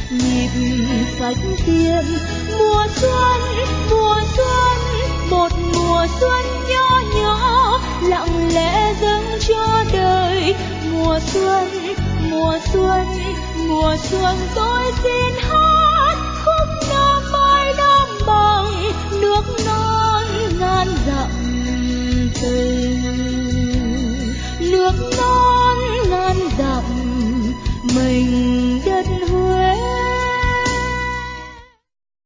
nhịp phách tiền. Mùa xuân, một mùa xuân nhỏ nhỏ lặng lẽ dâng cho đời. Mùa xuân, tôi xin hát khúc nam mai đắm bằng nước non ngàn dặm tình. Nước non ngàn dặm mình đất hương.